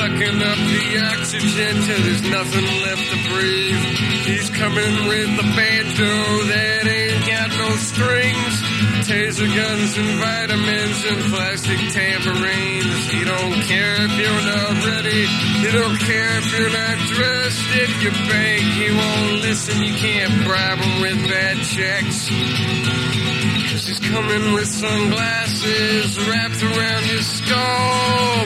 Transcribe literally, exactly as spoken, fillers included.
sucking up the oxygen till there's nothing left to breathe. He's coming with the banjo that ain't got no strings, taser guns and vitamins and plastic tambourines. He don't care if you're not ready, he don't care if you're not dressed. If you beg, he won't listen, you can't bribe him with bad checks. Cause he's coming with sunglasses wrapped around your skull.